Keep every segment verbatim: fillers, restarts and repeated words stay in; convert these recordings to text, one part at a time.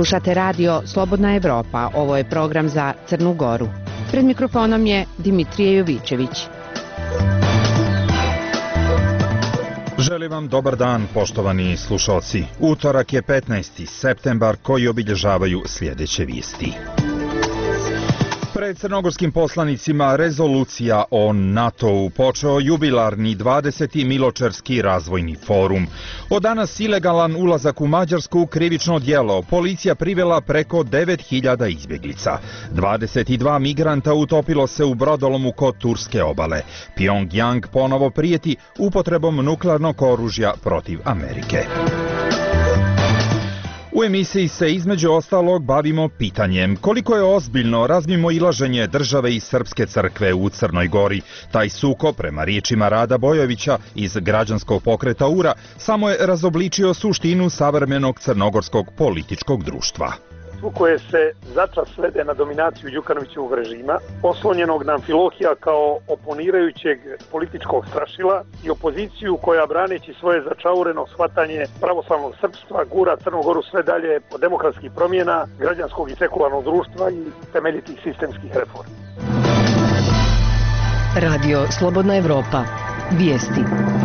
Slušate radio Slobodna Evropa, ovo je program za Crnu Goru. Pred mikrofonom je Dimitrije Jovićević. Želim vam dobar dan, poštovani slušalci. Utorak je petnaesti septembar koji obilježavaju sljedeće vijesti. Pred crnogorskim poslanicima rezolucija o NATO-u počeo jubilarni dvadeseti Miločerski razvojni forum. Od danas ilegalan ulazak u Mađarsku krivično djelo. Policija privela preko devet hiljada izbjeglica. dvadeset dva migranta utopilo se u brodolomu kod turske obale. Pyongyang ponovo prijeti upotrebom nuklearnog oružja protiv Amerike. U emisiji se između ostalog bavimo pitanjem koliko je ozbiljno razmimoilaženje države i Srpske crkve u Crnoj Gori. Taj sukob, prema riječima Rada Bojovića iz građanskog pokreta U R A, samo je razobličio suštinu savremenog crnogorskog političkog društva. Koje se začas svede na dominaciju Đukanovićevog režima, oslonjenog na Amfilohija kao oponirajućeg političkog strašila i opoziciju koja, braneći svoje začaureno shvatanje pravoslavnog srpstva, gura Crnu Goru sve dalje od demokratskih promjena, građanskog i sekularnog društva i temeljitih sistemskih reformi. Radio Slobodna Evropa. Vijesti.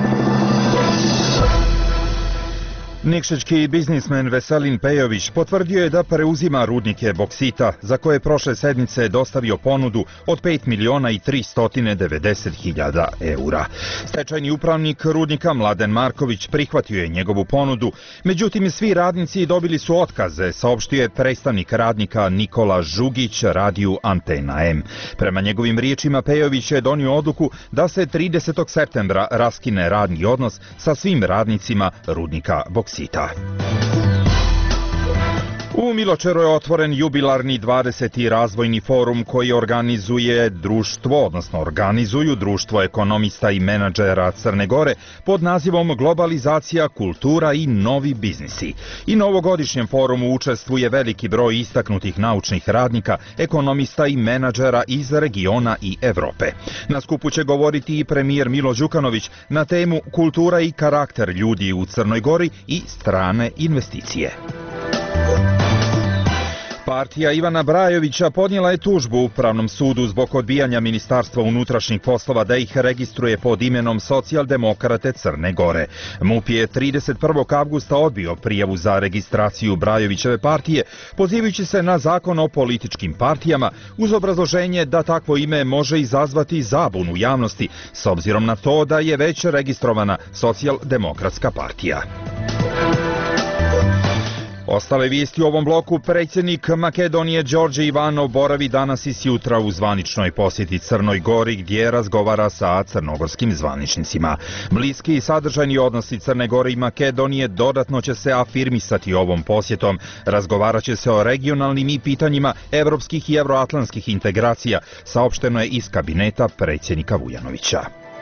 Nikšićki biznismen Veselin Pejović potvrdio je da preuzima rudnike boksita, za koje je prošle sedmice dostavio ponudu od pet miliona i tristo devedeset hiljada eura. Stečajni upravnik rudnika Mladen Marković prihvatio je njegovu ponudu, međutim svi radnici dobili su otkaze, saopštio je predstavnik radnika Nikola Žugić radiju Antena M. Prema njegovim riječima Pejović je donio odluku da se tridesetog septembra raskine radni odnos sa svim radnicima rudnika boksita. U Miločeru je otvoren jubilarni dvadeseti razvojni forum koji organizuje društvo, odnosno organizuju društvo ekonomista i menadžera Crne Gore pod nazivom Globalizacija, kultura i novi biznisi. I na ovogodišnjem forumu učestvuje veliki broj istaknutih naučnih radnika, ekonomista i menadžera iz regiona i Evrope. Na skupu će govoriti i premijer Milo Đukanović na temu kultura i karakter ljudi u Crnoj Gori i strane investicije. Partija Ivana Brajovića podnijela je tužbu Upravnom sudu zbog odbijanja Ministarstva unutrašnjih poslova da ih registruje pod imenom Socijaldemokrate Crne Gore. MUP je trideset prvog avgusta odbio prijavu za registraciju Brajovićeve partije, pozivajući se na zakon o političkim partijama, uz obrazloženje da takvo ime može izazvati zabunu u javnosti, s obzirom na to da je već registrovana Socijaldemokratska partija. Ostale vijesti u ovom bloku: predsjednik Makedonije Đorđe Ivanov boravi danas i sjutra u zvaničnoj posjeti Crnoj Gori gdje razgovara sa crnogorskim zvaničnicima. Bliski i sadržajni odnosi Crne Gore i Makedonije dodatno će se afirmisati ovom posjetom. Razgovarat će se o regionalnim i pitanjima evropskih i evroatlantskih integracija, saopšteno je iz kabineta predsjednika Vujanovića.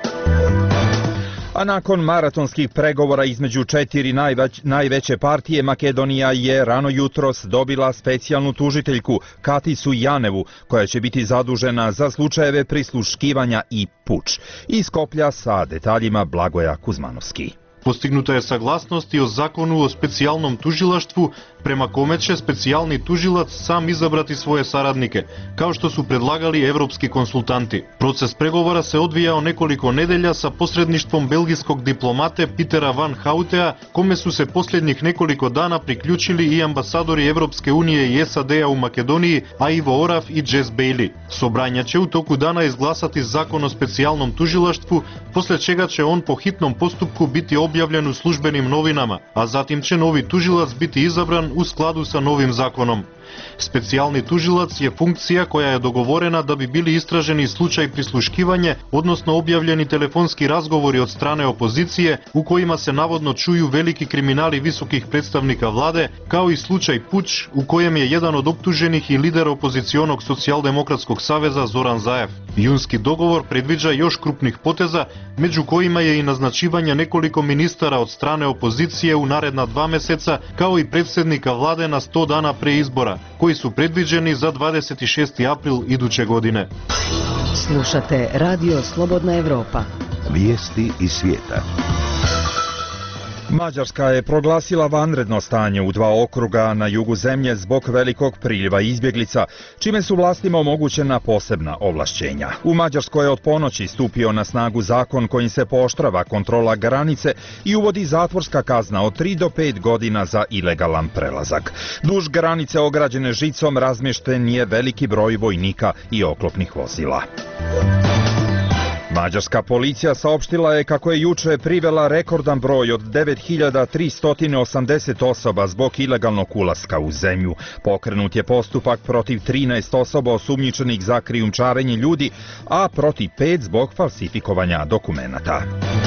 A nakon maratonskih pregovora između četiri najveć, najveće partije, Makedonija je rano jutros dobila specijalnu tužiteljku Katisu Janevu, koja će biti zadužena za slučajeve prisluškivanja i puč. Iz Skoplja sa detaljima Blagoja Kuzmanovski. Postignuta je saglasnost i o zakonu o specijalnom tužilaštvu, prema kome će specijalni tužilac sam izabrati svoje saradnike, kao što su predlagali evropski konsultanti. Proces pregovora se odvijao nekoliko nedelja sa posredništvom belgijskog diplomate Petera Van Houtea, kome su se posljednjih nekoliko dana priključili i ambasadori Evropske unije i S A D-a u Makedoniji, a Ivo Oraf i Jess Bailey. Sobranja će u toku dana izglasati zakon o specijalnom tužilaštvu, poslije čega će on po hitnom postupku biti objavljen u službenim novinama, a zatim će novi tužilac biti izabran u skladu sa novim zakonom. Specijalni tužilac je funkcija koja je dogovorena da bi bili istraženi slučaj prisluškivanje, odnosno objavljeni telefonski razgovori od strane opozicije u kojima se navodno čuju veliki kriminali visokih predstavnika vlade, kao i slučaj puč u kojem je jedan od optuženih i lider opozicionog socijaldemokratskog saveza Zoran Zaev. Junski dogovor predviđa još krupnih poteza, među kojima je i naznačivanje nekoliko ministara od strane opozicije u naredna dva meseca, kao i predsjednika vlade na sto dana pre izbora, koji su predviđeni za dvadeset šesti april iduće godine. Slušate Radio Slobodna Evropa. Vijesti iz svijeta. Mađarska je proglasila vanredno stanje u dva okruga na jugu zemlje zbog velikog priljeva izbjeglica, čime su vlastima omogućena posebna ovlašćenja. U Mađarskoj je od ponoći stupio na snagu zakon kojim se pooštrava kontrola granice i uvodi zatvorska kazna od tri do pet godina za ilegalan prelazak. Duž granice ograđene žicom razmješten je veliki broj vojnika i oklopnih vozila. Mađarska policija saopštila je kako je juče privela rekordan broj od devet hiljada tristo osamdeset osoba zbog ilegalnog ulaska u zemlju. Pokrenut je postupak protiv trinaest osoba osumnjičenih za krijumčarenje ljudi, a protiv pet zbog falsifikovanja dokumenata.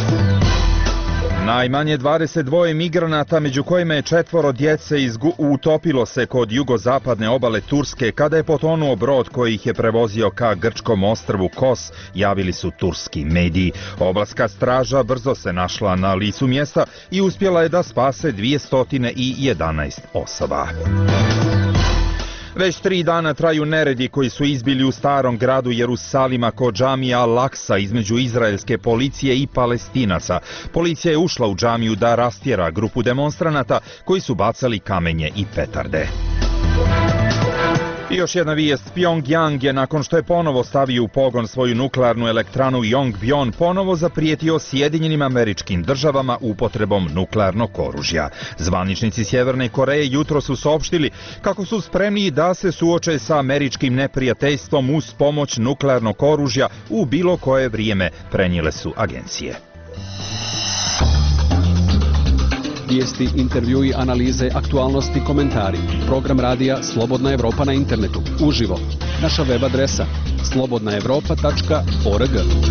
Najmanje dvadeset dva migranata, među kojima je četvoro djece, izgu... utopilo se kod jugozapadne obale Turske kada je potonuo brod koji ih je prevozio ka grčkom ostrvu Kos, javili su turski mediji. Obalska straža brzo se našla na licu mjesta i uspjela je da spase dvjesto jedanaest osoba. Već tri dana traju neredi koji su izbili u starom gradu Jerusalima kod džamija Al-Aksa između izraelske policije i Palestinaca. Policija je ušla u džamiju da rastjera grupu demonstranata koji su bacali kamenje i petarde. I još jedna vijest, Pyongyang je nakon što je ponovo stavio u pogon svoju nuklearnu elektranu Yongbyon ponovo zaprijetio Sjedinjenim Američkim Državama upotrebom nuklearnog oružja. Zvaničnici Sjeverne Koreje jutro su saopštili kako su spremni da se suoče sa američkim neprijateljstvom uz pomoć nuklearnog oružja u bilo koje vrijeme, prenijele su agencije. Vijesti, intervjui, analize, aktualnosti, komentari. Program radija Slobodna Evropa na internetu. Uživo. Naša web adresa slobodna evropa tačka org.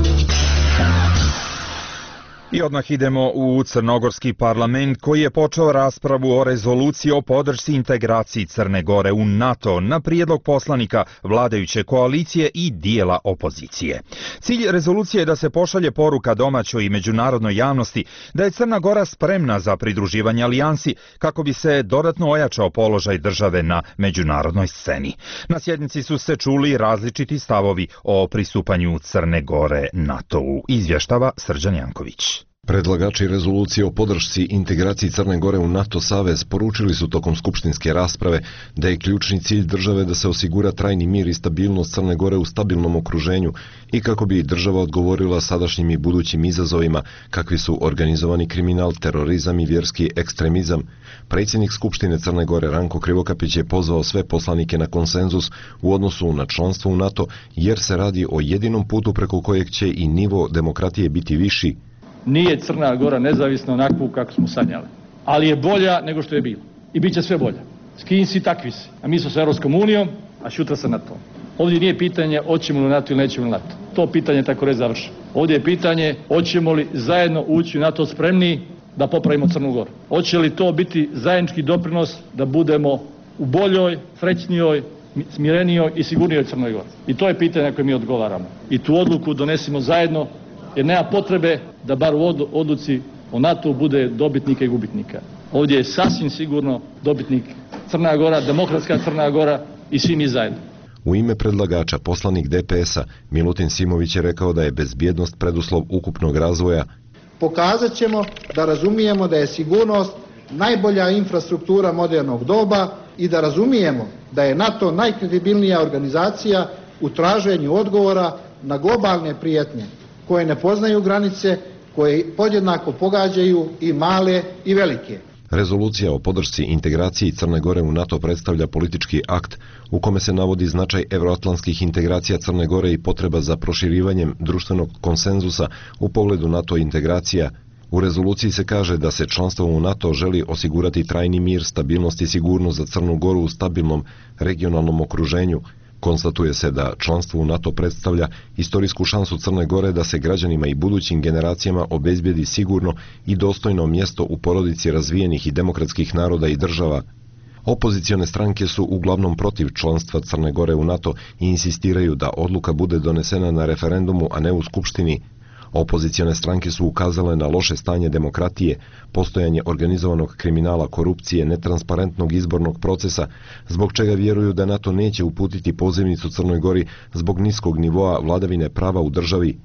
I odmah idemo u Crnogorski parlament koji je počeo raspravu o rezoluciji o podršci integraciji Crne Gore u NATO na prijedlog poslanika vladajuće koalicije i dijela opozicije. Cilj rezolucije je da se pošalje poruka domaćoj i međunarodnoj javnosti da je Crna Gora spremna za pridruživanje alijansi kako bi se dodatno ojačao položaj države na međunarodnoj sceni. Na sjednici su se čuli različiti stavovi o pristupanju Crne Gore NATO-u, izvještava Srđan Janković. Predlagači rezolucije o podršci integraciji Crne Gore u NATO savez poručili su tokom skupštinske rasprave da je ključni cilj države da se osigura trajni mir i stabilnost Crne Gore u stabilnom okruženju i kako bi država odgovorila sadašnjim i budućim izazovima kakvi su organizovani kriminal, terorizam i vjerski ekstremizam. Predsjednik Skupštine Crne Gore Ranko Krivokapić je pozvao sve poslanike na konsenzus u odnosu na članstvo u NATO jer se radi o jedinom putu preko kojeg će i nivo demokratije biti viši. Nije Crna Gora nezavisna onakvu kako smo sanjali, ali je bolja nego što je bilo i bit će sve bolja. S kim si, takvi si. A mi smo s Europskom unijom, a šutra sa NATO. Ovdje nije pitanje hoćemo li NATO ili nećemo li NATO. To pitanje tako reći završi. Ovdje je pitanje hoćemo li zajedno ući u NATO spremni da popravimo Crnu Goru. Hoće li to biti zajednički doprinos da budemo u boljoj, srećnijoj, smirenijoj i sigurnijoj Crnoj Gori. I to je pitanje na koje mi odgovaramo. I tu odluku donesimo zajedno, jer nema potrebe da bar u odluci o NATO bude dobitnika i gubitnika. Ovdje je sasvim sigurno dobitnik Crna Gora, demokratska Crna Gora i svi mi zajedno. U ime predlagača poslanik D P S-a Milutin Simović je rekao da je bezbjednost preduslov ukupnog razvoja. Pokazat ćemo da razumijemo da je sigurnost najbolja infrastruktura modernog doba i da razumijemo da je NATO najkredibilnija organizacija u traženju odgovora na globalne prijetnje koje ne poznaju granice, koje podjednako pogađaju i male i velike. Rezolucija o podršci integraciji Crne Gore u NATO predstavlja politički akt u kome se navodi značaj evroatlantskih integracija Crne Gore i potreba za proširivanjem društvenog konsenzusa u pogledu NATO integracija. U rezoluciji se kaže da se članstvom u NATO želi osigurati trajni mir, stabilnost i sigurnost za Crnu Goru u stabilnom regionalnom okruženju. Konstatuje se da članstvo u NATO predstavlja istorijsku šansu Crne Gore da se građanima i budućim generacijama obezbijedi sigurno i dostojno mjesto u porodici razvijenih i demokratskih naroda i država. Opozicione stranke su uglavnom protiv članstva Crne Gore u NATO i insistiraju da odluka bude donesena na referendumu, a ne u Skupštini. Opozicione stranke su ukazale na loše stanje demokratije, postojanje organizovanog kriminala, korupcije, netransparentnog izbornog procesa, zbog čega vjeruju da NATO neće uputiti pozivnicu Crnoj Gori zbog niskog nivoa vladavine prava u državi.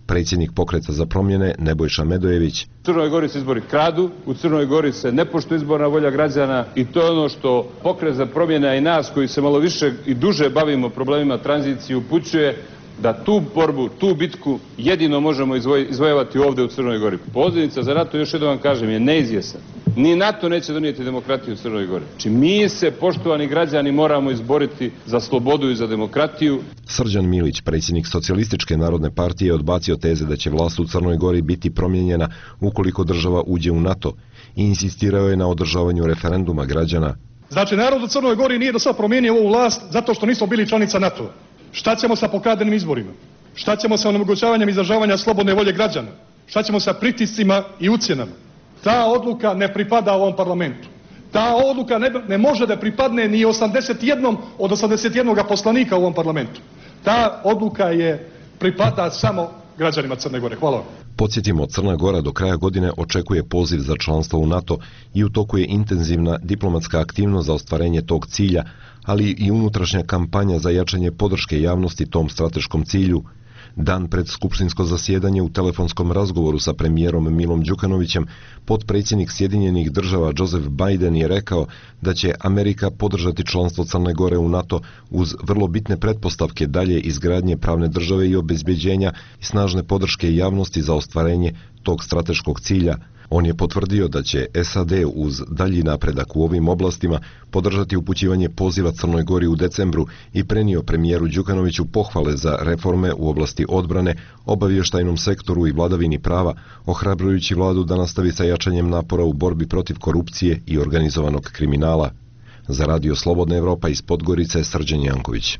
Predsjednik Pokreta za promjene Nebojša Medojević. U Crnoj Gori se izbori kradu, u Crnoj Gori se ne poštuje izborna volja građana i to je ono što Pokret za promjene i nas koji se malo više i duže bavimo problemima tranzicije upućuje da tu borbu, tu bitku jedino možemo izvoj, izvojevati ovdje u Crnoj Gori. Pozivnica za NATO, još jednom vam kažem, je neizvjesna. Ni NATO neće donijeti demokratiju u Crnoj Gori. Znači mi se, poštovani građani, moramo izboriti za slobodu i za demokratiju. Srđan Milić, predsjednik Socijalističke narodne partije, odbacio teze da će vlast u Crnoj Gori biti promijenjena ukoliko država uđe u NATO i insistirao je na održavanju referenduma građana. Znači narod u Crnoj Gori nije do sad promijenio ovu vlast zato što nismo bili članica NATO. Šta ćemo sa pokradenim izborima? Šta ćemo sa onemogućavanjem izražavanja slobodne volje građana? Šta ćemo sa pritiscima i ucjenama? Ta odluka ne pripada ovom parlamentu. Ta odluka ne, ne može da pripadne ni osamdeset jednom od osamdeset jednog poslanika u ovom parlamentu. Ta odluka je pripada samo građanima Crne Gore. Hvala vam. Podsjetimo, Crna Gora do kraja godine očekuje poziv za članstvo u NATO i u toku je intenzivna diplomatska aktivnost za ostvarenje tog cilja, ali i unutrašnja kampanja za jačanje podrške javnosti tom strateškom cilju. Dan pred skupštinsko zasjedanje u telefonskom razgovoru sa premijerom Milom Đukanovićem, potpredsjednik Sjedinjenih država Joseph Biden je rekao da će Amerika podržati članstvo Crne Gore u NATO uz vrlo bitne pretpostavke dalje izgradnje pravne države i obezbeđenja i snažne podrške javnosti za ostvarenje tog strateškog cilja. On je potvrdio da će S A D uz dalji napredak u ovim oblastima podržati upućivanje poziva Crnoj Gori u decembru i prenio premijeru Đukanoviću pohvale za reforme u oblasti odbrane, obavještajnom sektoru i vladavini prava, ohrabrujući vladu da nastavi sa jačanjem napora u borbi protiv korupcije i organizovanog kriminala. Za Radio Slobodna Evropa iz Podgorice, Srđan Janković.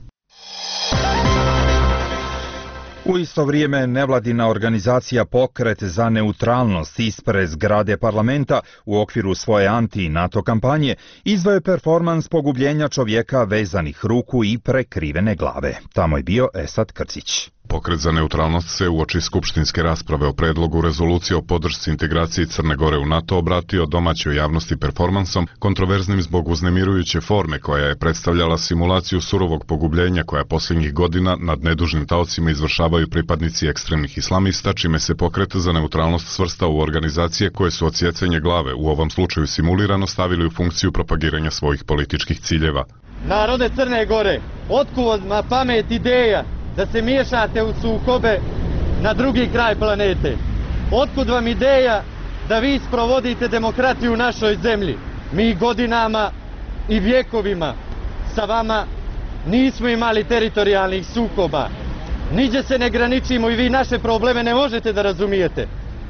U isto vrijeme nevladina organizacija Pokret za neutralnost ispred zgrade parlamenta u okviru svoje anti-NATO kampanje izvaje performans pogubljenja čovjeka vezanih ruku i prekrivene glave. Tamo je bio Esad Krcić. Pokret za neutralnost se uoči skupštinske rasprave o predlogu rezolucije o podršci integraciji Crne Gore u NATO obratio domaćoj javnosti performansom, kontroverznim zbog uznemirujuće forme koja je predstavljala simulaciju surovog pogubljenja koja posljednjih godina nad nedužnim taocima izvršavaju pripadnici ekstremnih islamista, čime se Pokret za neutralnost svrstao u organizacije koje su odsjecanje glave, u ovom slučaju simulirano, stavili u funkciju propagiranja svojih političkih ciljeva. Narode Crne Gore, otkud vam pamet ideja da se miješate u sukobe na drugi kraj planete? Otkud vam ideja da vi sprovodite demokratiju u našoj zemlji? Mi godinama i vjekovima sa vama nismo imali teritorijalnih sukoba. Niđe se ne graničimo i vi naše probleme ne možete da razumijete.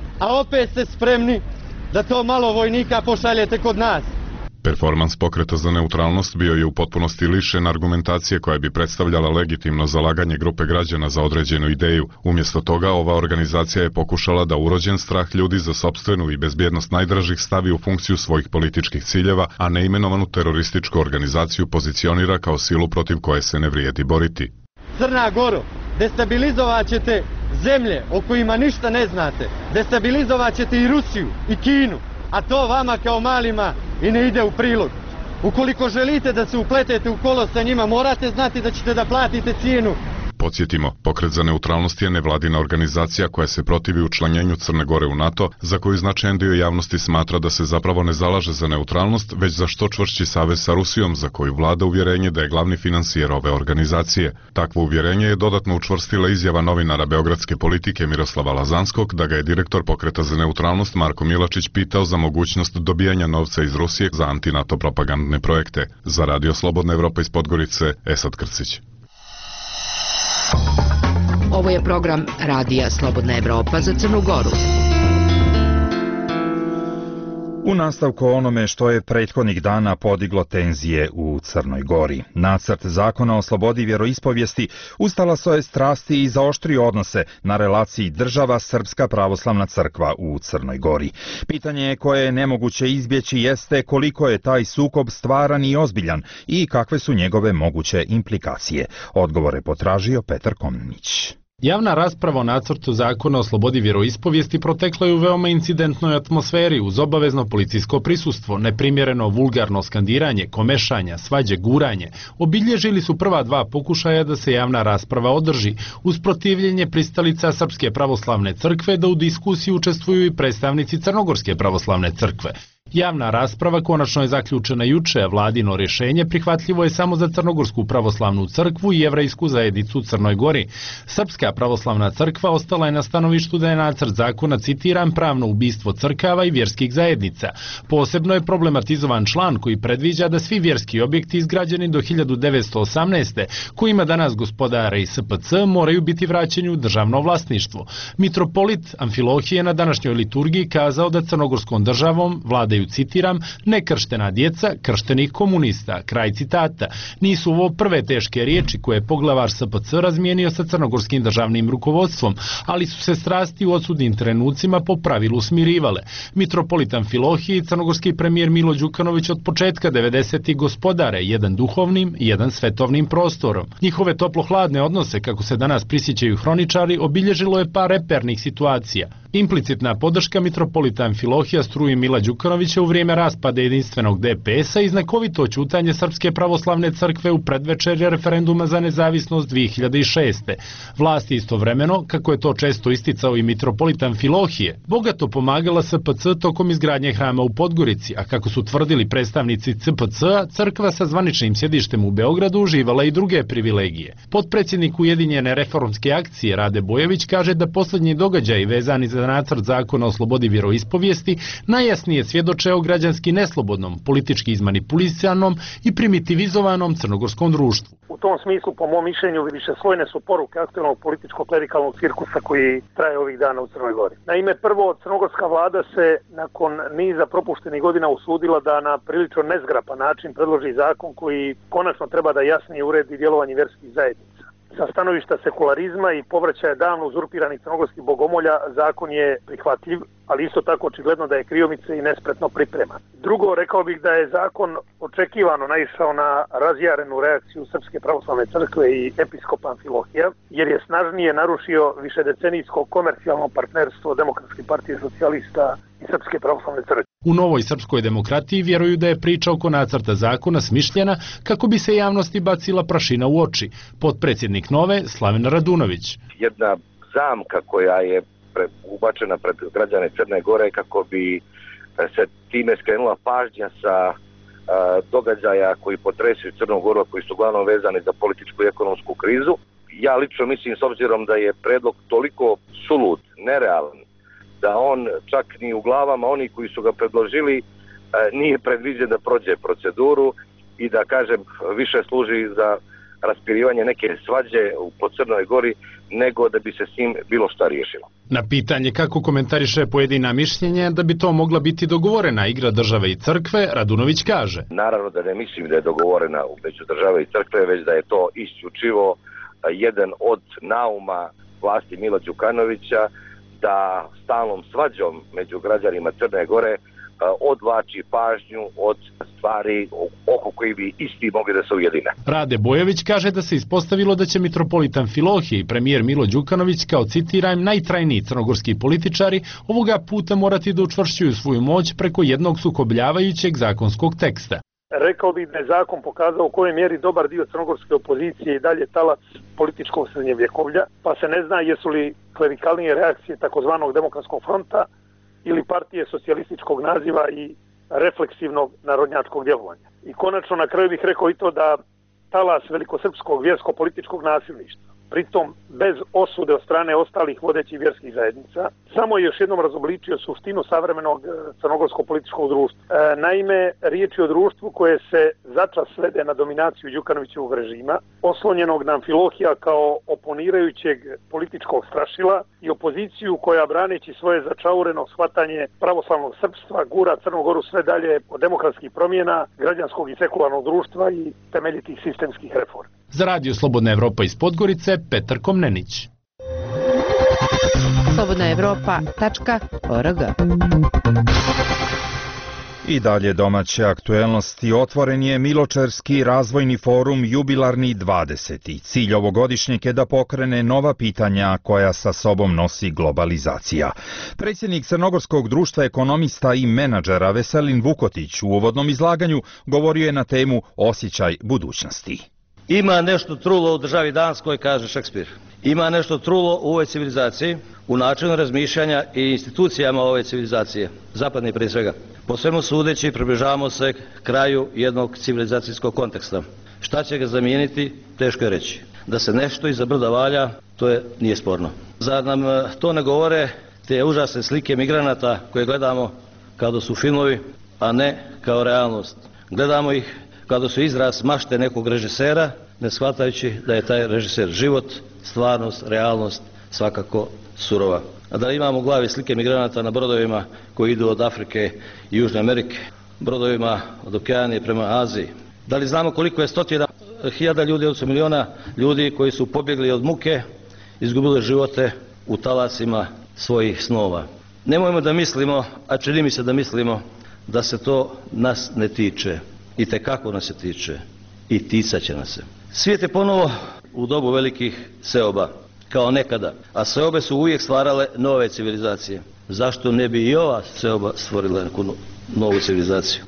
A opet ste spremni da to malo vojnika pošaljete kod nas. Performans Pokreta za neutralnost bio je u potpunosti lišen argumentacije koja bi predstavljala legitimno zalaganje grupe građana za određenu ideju. Umjesto toga, ova organizacija je pokušala da urođen strah ljudi za sopstvenu i bezbjednost najdražih stavi u funkciju svojih političkih ciljeva, a neimenovanu terorističku organizaciju pozicionira kao silu protiv koje se ne vrijedi boriti. Crna Goro, destabilizovat ćete zemlje o kojima ništa ne znate. Destabilizovat ćete i Rusiju i Kinu. A to vama kao malima i ne ide u prilog. Ukoliko želite da se upletete u kolo sa njima, morate znati da ćete da platite cijenu. Podsjetimo, Pokret za neutralnost je nevladina organizacija koja se protivi učlanjenju Crne Gore u NATO, za koju značajan dio javnosti smatra da se zapravo ne zalaže za neutralnost, već za što čvršći savez sa Rusijom, za koju vlada uvjerenje da je glavni financijer ove organizacije. Takvo uvjerenje je dodatno učvrstila izjava novinara beogradske politike Miroslava Lazanskog da ga je direktor Pokreta za neutralnost Marko Milačić pitao za mogućnost dobijanja novca iz Rusije za anti-NATO propagandne projekte. Za Radio Slobodna Evropa iz Podgorice, Esad Krcić. Ovo je program Radija Slobodna Evropa za Crnu Goru. U nastavku onome što je prethodnih dana podiglo tenzije u Crnoj Gori. Nacrt zakona o slobodi vjeroispovijesti ustala svoje strasti i zaoštrio odnose na relaciji država Srpska pravoslavna crkva u Crnoj Gori. Pitanje koje je nemoguće izbjeći jeste koliko je taj sukob stvaran i ozbiljan i kakve su njegove moguće implikacije. Odgovore potražio Petar Komnić. Javna rasprava o nacrtu zakona o slobodi vjeroispovijesti protekla je u veoma incidentnoj atmosferi uz obavezno policijsko prisustvo, neprimjereno vulgarno skandiranje, komešanja, svađe, guranje. Obilježili su prva dva pokušaja da se javna rasprava održi, uz protivljenje pristalica Srpske pravoslavne crkve da u diskusiji učestvuju i predstavnici Crnogorske pravoslavne crkve. Javna rasprava konačno je zaključena juče, a vladino rješenje prihvatljivo je samo za Crnogorsku pravoslavnu crkvu i jevrejsku zajednicu u Crnoj Gori. Srpska pravoslavna crkva ostala je na stanovištu da je nacrt zakona, citiram, pravno ubistvo crkava i vjerskih zajednica. Posebno je problematizovan član koji predviđa da svi vjerski objekti izgrađeni do hiljadu devetsto osamnaeste. kojima danas gospodare i S P C moraju biti vraćeni u državno vlasništvo. Mitropolit Amfilohije na današnjoj liturgiji kazao da crnogorskom državom vladaju, citiram, nekrštena djeca krštenih komunista, kraj citata. Nisu ovo prve teške riječi koje je poglavar S P C razmijenio sa crnogorskim državnim rukovodstvom, ali su se strasti u odsudnim trenucima po pravilu smirivale. Mitropolit Amfilohije i crnogorski premijer Milo Đukanović od početka devedesetih gospodare, jedan duhovnim i jedan svetovnim prostorom. Njihove toplo-hladne odnose, kako se danas prisjećaju hroničari, obilježilo je par repernih situacija. Implicitna podrška mitropolita Amfilohija struji Mila Đukanovića u vrijeme raspada jedinstvenog D P S-a i znakovito ćutanje Srpske pravoslavne crkve u predvečerje referenduma za nezavisnost dvije hiljade šeste. Vlasti istovremeno, kako je to često isticao i mitropolit Amfilohije, bogato pomagala S P C tokom izgradnje hrama u Podgorici, a kako su tvrdili predstavnici C P C-a, crkva sa zvaničnim sjedištem u Beogradu uživala i druge privilegije. Potpredsjednik Ujedinjene reformske akcije Rade Bojević kaže da posljednji događaji vezani za nacrt zakona o slobodi vjeroispovijesti najjasnije svjedoče o građanski neslobodnom, politički izmanipulisanom i primitivizovanom crnogorskom društvu. U tom smislu, po mom mišljenju, višeslojne su poruke aktualnog političko-klerikalnog cirkusa koji traje ovih dana u Crnoj Gori. Naime, prvo, crnogorska vlada se nakon niza propuštenih godina usudila da na prilično nezgrapan način predloži zakon koji konačno treba da jasnije uredi djelovanje vjerskih zajednica. Sa stanovišta sekularizma i povraćaja davno uzurpiranih crnogorskih bogomolja zakon je prihvatljiv, ali isto tako očigledno da je kriomice i nespretno pripreman. Drugo, rekao bih da je zakon očekivano naišao na razjarenu reakciju Srpske pravoslavne crkve i episkopa Amfilohija, jer je snažnije narušio višedecenijsko komercijalno partnerstvo Demokratske partije socijalista i Srpske pravoslavne crkve. U Novoj srpskoj demokratiji vjeruju da je priča oko nacrta zakona smišljena kako bi se javnosti bacila prašina u oči. Potpredsjednik Nove, Slaven Radunović. Jedna zamka koja je ubačena pred građane Crne Gore kako bi se time skrenula pažnja sa događaja koji potresuju Crnu Goru, koji su uglavnom vezani za političku i ekonomsku krizu. Ja lično mislim, s obzirom da je predlog toliko sulud, nerealan, da on čak ni u glavama oni koji su ga predložili nije predviđen da prođe proceduru i da, kažem, više služi za raspirivanje neke svađe po Crnoj Gori nego da bi se s njim bilo šta riješilo. Na pitanje kako komentariše pojedina mišljenja da bi to mogla biti dogovorena igra države i crkve, Radunović kaže: Naravno da ne mislim da je dogovorena među države i crkve, već da je to isključivo jedan od nauma vlasti Mila Đukanovića da stalnom svađom među građanima Crne Gore odvlači pažnju od stvari oko koji bi isti mogli da se ujedine. Rade Bojević kaže da se ispostavilo da će mitropolit Amfilohije i premijer Milo Đukanović kao, citiram, najtrajniji crnogorski političari ovoga puta morati da učvršćuju svoju moć preko jednog sukobljavajućeg zakonskog teksta. Rekao bih da je zakon pokazao u kojoj mjeri dobar dio crnogorske opozicije i dalje talac političkog srednjevjekovlja, pa se ne zna jesu li klerikalnije reakcije takozvanog Demokratskog fronta ili partije socijalističkog naziva i refleksivnog narodnjačkog djelovanja. I konačno na kraju bih rekao i to da talas velikosrpskog vjersko-političkog nasilništva, pritom bez osude od strane ostalih vodećih vjerskih zajednica, samo je još jednom razobličio suštinu savremenog crnogorskog političkog društva. E, naime, riječ je o društvu koje se začas svede na dominaciju Đukanovićevog režima, oslonjenog na Amfilohija kao oponirajućeg političkog strašila i opoziciju koja, braneći svoje začaureno shvatanje pravoslavnog srpstva, gura Crnu Goru sve dalje od demokratskih promjena, građanskog i sekularnog društva i temeljitih sistemskih reformi. Za Radio Slobodna Evropa iz Podgorice, Petar Komnenić. slobodna evropa tačka org I dalje domaće aktuelnosti. Otvoren je Miločerski razvojni forum jubilarni dvadeseti. Cilj ovogodišnjeg je da pokrene nova pitanja koja sa sobom nosi globalizacija. Predsjednik Crnogorskog društva ekonomista i menadžera Veselin Vukotić u uvodnom izlaganju govorio je na temu osjećaj budućnosti. Ima nešto trulo u državi Danskoj, kaže Šekspir. Ima nešto trulo u ovoj civilizaciji, u načinu razmišljanja i institucijama ove civilizacije, zapadne prije svega. Po svemu sudeći približavamo se kraju jednog civilizacijskog konteksta. Šta će ga zamijeniti, teško je reći. Da se nešto iza brda valja, to je nije sporno. Zar nam to ne govore te užasne slike migranata koje gledamo kada su filmovi, a ne kao realnost. Gledamo ih kada su izraz mašte nekog režisera, ne shvatajući da je taj režiser život, stvarnost, realnost svakako surova. A da imamo u glavi slike migranata na brodovima koji idu od Afrike i Južne Amerike, brodovima od Okeanije prema Aziji. Da li znamo koliko je stotina hiljada ljudi, odnosno miliona ljudi koji su pobjegli od muke, izgubili živote u talasima svojih snova. Nemojmo da mislimo, a čini mi se da mislimo, da se to nas ne tiče. I tekako nas se tiče. I ticat će nas se. Svijet je ponovo u dobu velikih seoba, kao nekada. A seobe su uvijek stvarale nove civilizacije. Zašto ne bi i ova seoba stvorila neku novu civilizaciju?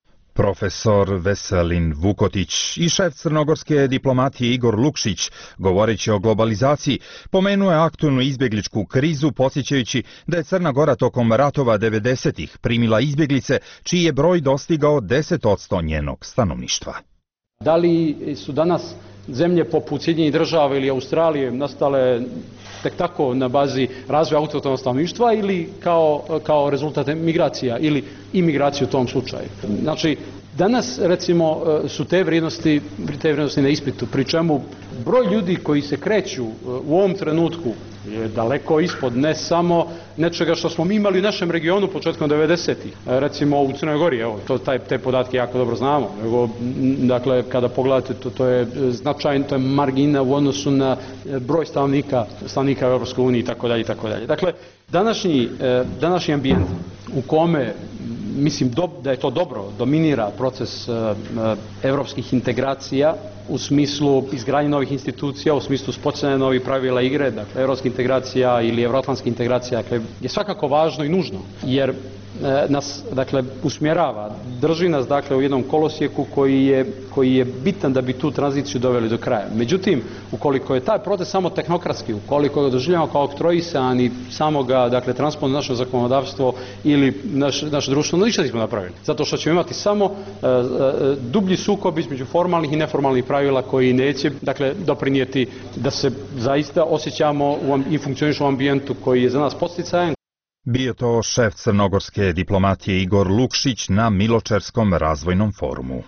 Profesor Veselin Vukotić i šef crnogorske diplomatije Igor Lukšić, govoreći o globalizaciji, pomenuo je aktualnu izbjegličku krizu, podsjećajući da je Crna Gora tokom ratova devedesetih primila izbjeglice, čiji je broj dostigao deset posto njenog stanovništva. Da li su danas zemlje poput Sjedinjenih Država ili Australije nastale tek tako na bazi razvoja autohtonog stanovništva ili kao, kao rezultat migracija ili imigracije u tom slučaju? Znači, danas recimo su te vrijednosti, te vrijednosti na ispitu, pri čemu broj ljudi koji se kreću u ovom trenutku je daleko ispod ne samo nečega što smo mi imali u našem regionu početkom devedesetih. Recimo u Crnoj Gori, evo, to, taj, te podatke jako dobro znamo. Nego, dakle, kada pogledate, to, to je značajno, to je margina u odnosu na broj stanovnika, stanovnika u Europskoj uniji i tako dalje i tako dalje. Dakle, današnji, današnji ambijent u kome mislim do, da je to dobro, dominira proces evropskih integracija u smislu izgradnje novih institucija, u smislu spoticanja novih pravila igre, dakle evropska integracija ili evroatlantska integracija, dakle, je svakako važno i nužno, jer e, nas dakle usmjerava, drži nas dakle u jednom kolosijeku koji je, koji je bitan da bi tu tranziciju doveli do kraja. Međutim, ukoliko je taj proces samo tehnokratski, ukoliko ga doživljamo kao oktroisan i samo ga dakle transpon naše zakonodavstvo ili naš, naše društvo, ništa nismo napravili. Zato što ćemo imati samo e, e, dublji sukob između formalnih i neformalnih pravila koji neće dakle doprinijeti da se zaista osjećamo u, i funkcionišemo u ambijentu koji je za nas podsticajan. Bio to šef crnogorske diplomatije Igor Lukšić na Miločerskom razvojnom forumu.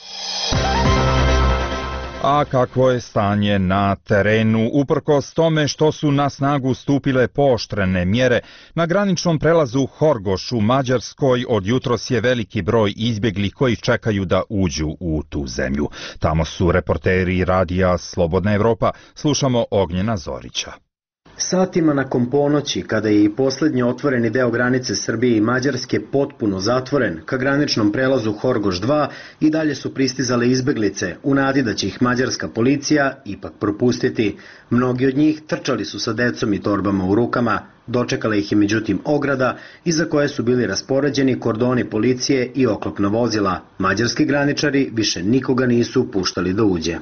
A kakvo je stanje na terenu? Uprkos tome što su na snagu stupile pooštrene mjere, na graničnom prelazu Horgoš u Mađarskoj od jutros je veliki broj izbjeglih koji čekaju da uđu u tu zemlju. Tamo su reporteri radija Slobodna Evropa. Slušamo Ognjena Zorića. Satima nakon ponoći, kada je i posljednji otvoreni deo granice Srbije i Mađarske potpuno zatvoren, ka graničnom prelazu Horgoš dva i dalje su pristizale izbeglice, u nadi da će ih mađarska policija ipak propustiti. Mnogi od njih trčali su sa decom i torbama u rukama. Dočekala ih je međutim ograda, iza koje su bili raspoređeni kordoni policije i oklopna vozila. Mađarski graničari više nikoga nisu puštali da uđe.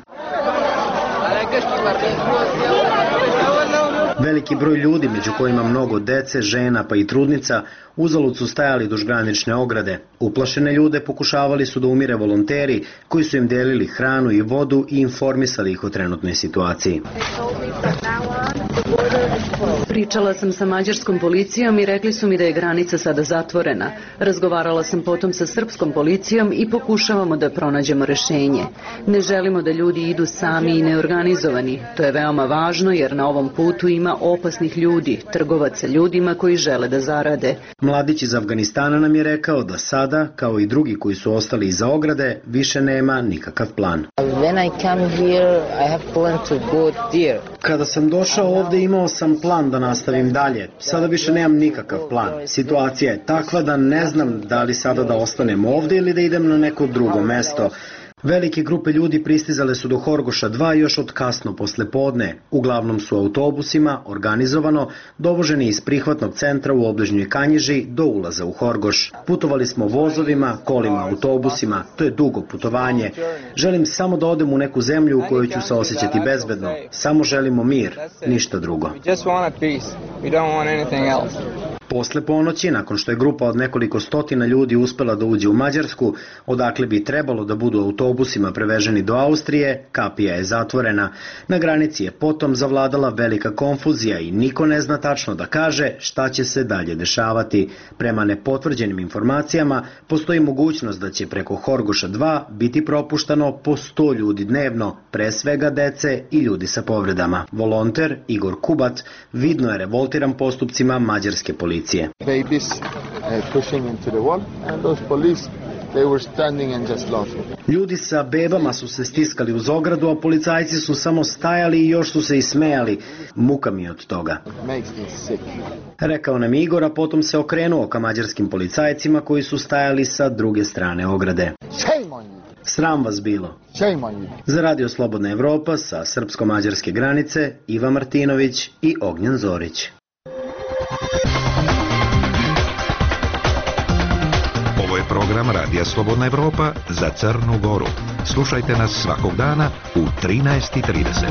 Veliki broj ljudi, među kojima mnogo dece, žena pa i trudnica, uzalud su stajali duž granične ograde. Uplašene ljude pokušavali su da umire volonteri koji su im delili hranu i vodu i informisali ih o trenutnoj situaciji. Pričala sam sa mađarskom policijom i rekli su mi da je granica sada zatvorena. Razgovarala sam potom sa srpskom policijom i pokušavamo da pronađemo rešenje. Ne želimo da ljudi idu sami i neorganizovani. To je veoma važno jer na ovom putu ima opasnih ljudi, trgovaca ljudima koji žele da zarade. Mladić iz Afganistana nam je rekao da sada, kao i drugi koji su ostali iza ograde, više nema nikakav plan. Kada sam došao ovde imao sam plan da nastavim dalje. Sada više nemam nikakav plan. Situacija je takva da ne znam da li sada da ostanem ovde ili da idem na neko drugo mesto. Velike grupe ljudi pristizale su do Horgoša dva još od kasno posle podne. Uglavnom su autobusima, organizovano, dovoženi iz prihvatnog centra u obližnjoj Kanjiži do ulaza u Horgoš. Putovali smo vozovima, kolima, autobusima. To je dugo putovanje. Želim samo da odem u neku zemlju u kojoj ću se osjećati bezbedno. Samo želimo mir, ništa drugo. Posle ponoći, nakon što je grupa od nekoliko stotina ljudi uspela da uđe u Mađarsku, odakle bi trebalo da budu autobusima preveženi do Austrije, kapija je zatvorena. Na granici je potom zavladala velika konfuzija i niko ne zna tačno da kaže šta će se dalje dešavati. Prema nepotvrđenim informacijama, postoji mogućnost da će preko Horgoša dva biti propuštano po sto ljudi dnevno, pre svega dece i ljudi sa povredama. Volonter Igor Kubat vidno je revoltiran postupcima mađarske policije. Babies uh, pushing into the wall and those police they were standing and just laughing. Ljudi sa bebama su se stiskali uz ogradu, a policajci su samo stajali i još su se i smejali. Muka mi od toga. Makes me sick. Rekao nam Igor, a potom se okrenuo ka mađarskim policajcima koji su stajali sa druge strane ograde. Shame on you. Sram vas bilo. Shame on you. Za Radio Slobodna Evropa sa srpsko-mađarske granice Iva Martinović i Ognjen Zorić. Ovo je program Radija Slobodna Evropa za Crnu Goru. Slušajte nas svakog dana u trinaest i trideset.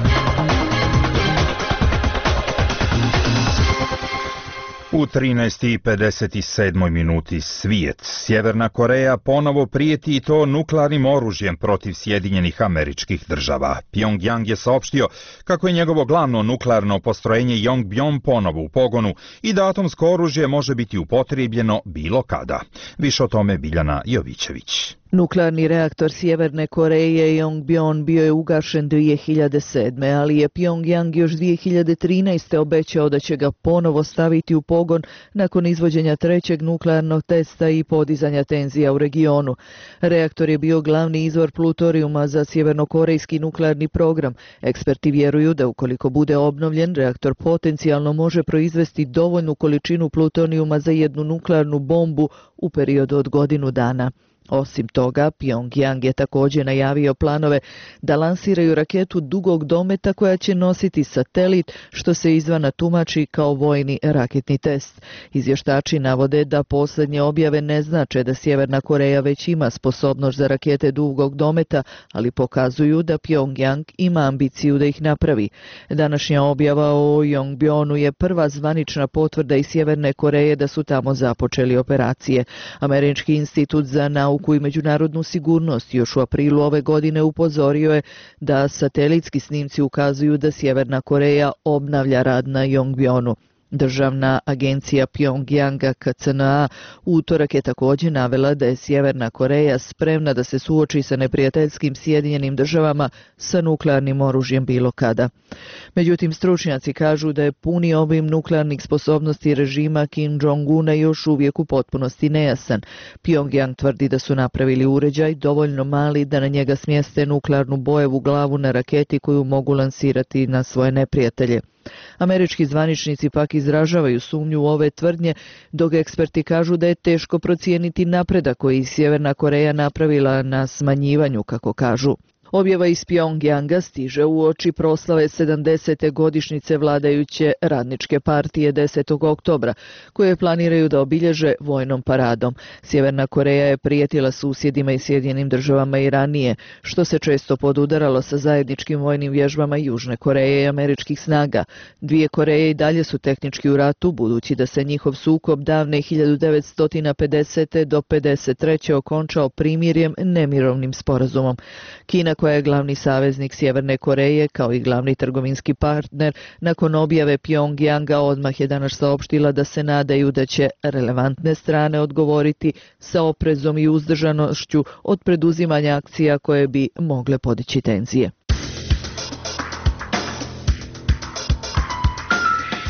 U trinaest i pedeset sedam minuti svijet. Sjeverna Koreja ponovo prijeti i to nuklearnim oružjem protiv Sjedinjenih Američkih Država. Pjongjang je saopštio kako je njegovo glavno nuklearno postrojenje Yongbyon ponovo u pogonu i da atomsko oružje može biti upotrijebljeno bilo kada. Više o tome Biljana Jovićević. Nuklearni reaktor Sjeverne Koreje Yongbyon bio je ugašen dvije hiljade sedme. ali je Pjongjang još dvije hiljade trinaeste. obećao da će ga ponovo staviti u pogon nakon izvođenja trećeg nuklearnog testa i podizanja tenzija u regionu. Reaktor je bio glavni izvor plutorijuma za sjevernokorejski nuklearni program. Eksperti vjeruju da ukoliko bude obnovljen, reaktor potencijalno može proizvesti dovoljnu količinu plutonijuma za jednu nuklearnu bombu u periodu od godinu dana. Osim toga, Pjongjang je također najavio planove da lansiraju raketu dugog dometa koja će nositi satelit, što se izvana tumači kao vojni raketni test. Izvještači navode da posljednje objave ne znače da Sjeverna Koreja već ima sposobnost za rakete dugog dometa, ali pokazuju da Pjongjang ima ambiciju da ih napravi. Današnja objava o Yongbyonu je prva zvanična potvrda iz Sjeverne Koreje da su tamo započeli operacije. Američki institut za nauku i međunarodnu sigurnost još u aprilu ove godine upozorio je da satelitski snimci ukazuju da Sjeverna Koreja obnavlja rad na Yongbyonu. Državna agencija Pjongjanga K C N A utorak je također navela da je Sjeverna Koreja spremna da se suoči sa neprijateljskim Sjedinjenim Državama sa nuklearnim oružjem bilo kada. Međutim, stručnjaci kažu da je puni obim nuklearnih sposobnosti režima Kim Jong-una još uvijek u potpunosti nejasan. Pjongjang tvrdi da su napravili uređaj dovoljno mali da na njega smjeste nuklearnu bojevu glavu na raketi koju mogu lansirati na svoje neprijatelje. Američki zvaničnici pak izražavaju sumnju u ove tvrdnje, dok eksperti kažu da je teško procijeniti napredak koji Sjeverna Koreja napravila na smanjivanju, kako kažu. Objava iz Pjongjanga stiže uoči proslave sedamdesete godišnjice vladajuće radničke partije desetog oktobra, koje planiraju da obilježe vojnom paradom. Sjeverna Koreja je prijetila susjedima i Sjedinjenim Državama i ranije, što se često podudaralo sa zajedničkim vojnim vježbama Južne Koreje i američkih snaga. Dvije Koreje i dalje su tehnički u ratu, budući da se njihov sukob davne hiljadu devetsto pedesete do pedeset treće okončao primirjem, nemirovnim sporazumom. Kina, koja je glavni saveznik Sjeverne Koreje kao i glavni trgovinski partner, nakon objave Pjongjanga odmah je danas saopštila da se nadaju da će relevantne strane odgovoriti sa oprezom i uzdržanošću od preduzimanja akcija koje bi mogle podići tenzije.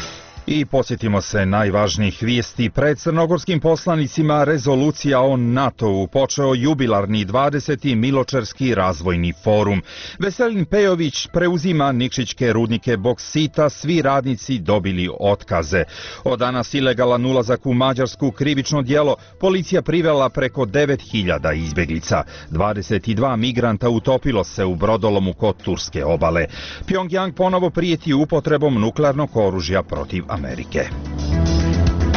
I posjetimo se najvažnijih vijesti. Pred crnogorskim poslanicima rezolucija o NATO-u počeo jubilarni dvadeseti Miločerski razvojni forum. Veselin Pejović preuzima Nikšićke rudnike boksita, svi radnici dobili otkaze. Od danas ilegalan ulazak u Mađarsku krivično djelo, policija privela preko devet hiljada izbjeglica. dvadeset dva migranta utopilo se u brodolomu kod turske obale. Pjongjang ponovo prijeti upotrebom nuklearnog oružja protiv Amerike.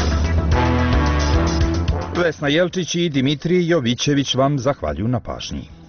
Vesna Jelčić i Dimitrij Jovićević vam zahvaljuju na pažnji.